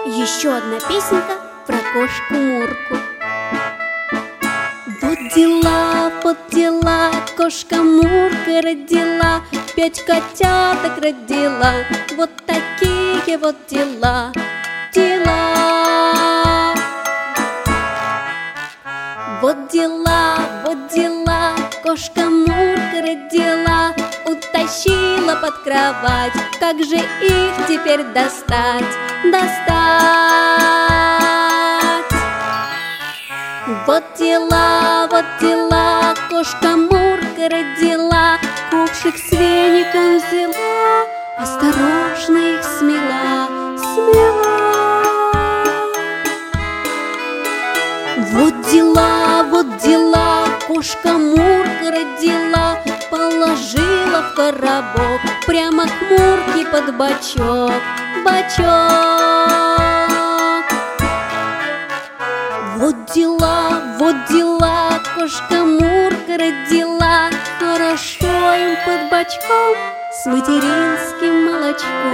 Еще одна песенка про кошку Мурку. Вот дела, кошка Мурка родила, 5 котяток родила. Вот такие вот дела, дела. Вот дела, кошка Мурка родила, утащила под кровать. Как же их теперь достать, достать? Вот дела, кошка Мурка родила, ковшик с веником взяла, осторожно их смела, смела. Вот дела, кошка Мурка родила, положила в коробок прямо к Мурке под бочок, бочок. Вот дела, кошка Мурка родила, хорошо им под бочком с материнским молочком.